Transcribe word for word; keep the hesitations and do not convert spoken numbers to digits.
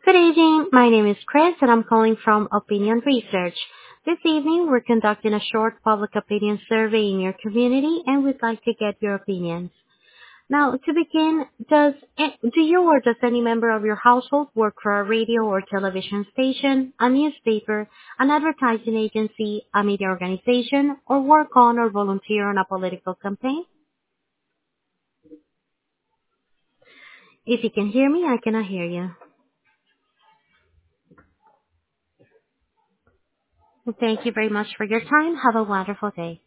Good evening. My name is Chris, and I'm calling from Opinion Research. This evening, we're conducting a short public opinion survey in your community, and we'd like to get your opinions. Now, to begin, does do you or does any member of your household work for a radio or television station, a newspaper, an advertising agency, a media organization, or work on or volunteer on a political campaign? If you can hear me, I cannot hear you. Thank you very much for your time. Have a wonderful day.